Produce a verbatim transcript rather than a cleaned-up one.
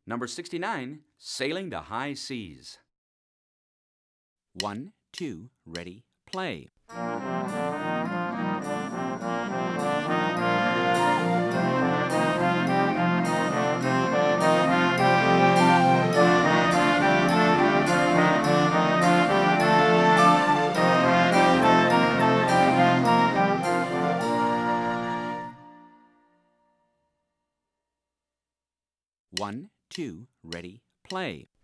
Number sixty-nine, sailing to high seas. One, two, ready, play. One, two, ready, play.